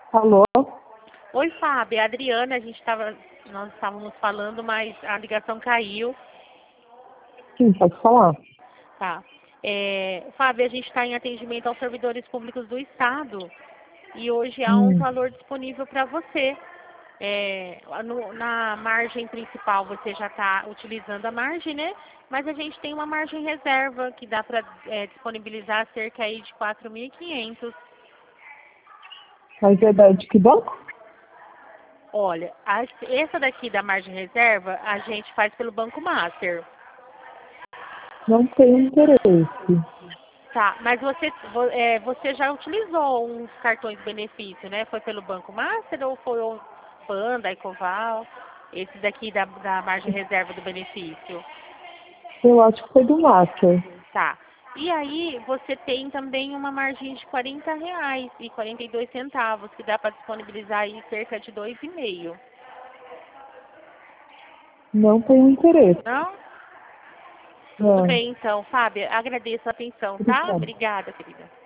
Alô? Oi, Fábio, é a Adriana, nós estávamos falando, mas a ligação caiu, Sim, pode falar. tá? Fábio, a gente está em atendimento aos servidores públicos do Estado e hoje há um Hum, valor disponível para você. Na margem principal você já está utilizando a margem, né? Mas a gente tem uma margem reserva que dá para disponibilizar cerca aí de 4.500. mas é de que banco? Olha, essa daqui da margem reserva a gente faz pelo Banco Master. Não tenho interesse. Tá, mas você já utilizou uns cartões benefício, né? Foi pelo Banco Master ou foi o Panda, Ecoval? Esse daqui da margem reserva do benefício. Eu acho que foi do Master. Tá. E aí você tem também uma margem de R$ 40 e 42 centavos, que dá para disponibilizar aí cerca de 2,5. Não tenho interesse. Não? Tudo Não, bem então, Fábia. Agradeço a atenção, tá? obrigada. Obrigada, querida.